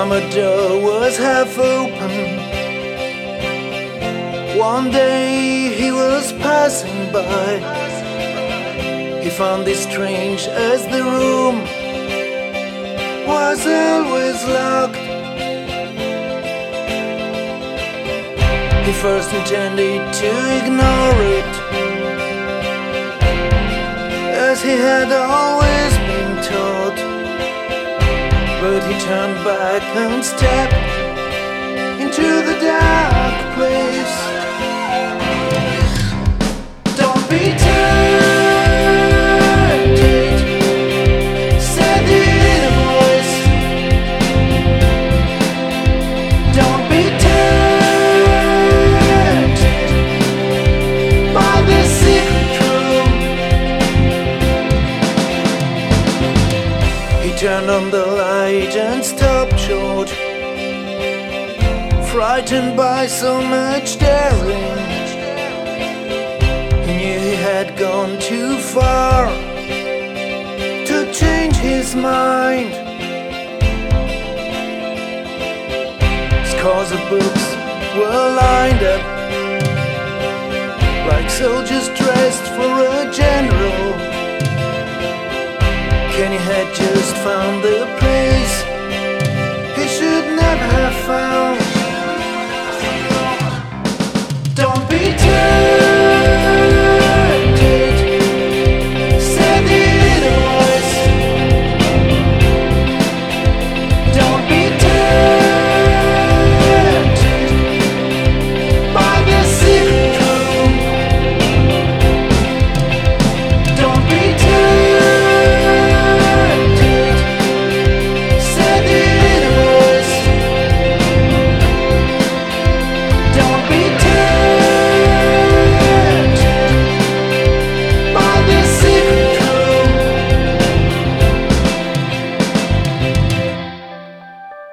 armored door was half open. One day he was passing by. He found it strange as the room was always locked. He first intended to ignore it, as he had always been taught. But he turned back and stepped into the dark place. Don't be tempted, said the inner voice. Don't be tempted by the secret room. He turned on the light and stopped short, frightened by so much daring. He knew he had gone too far to change his mind. Scores of books were lined up like soldiers dressed for a general. Kenny had just found the place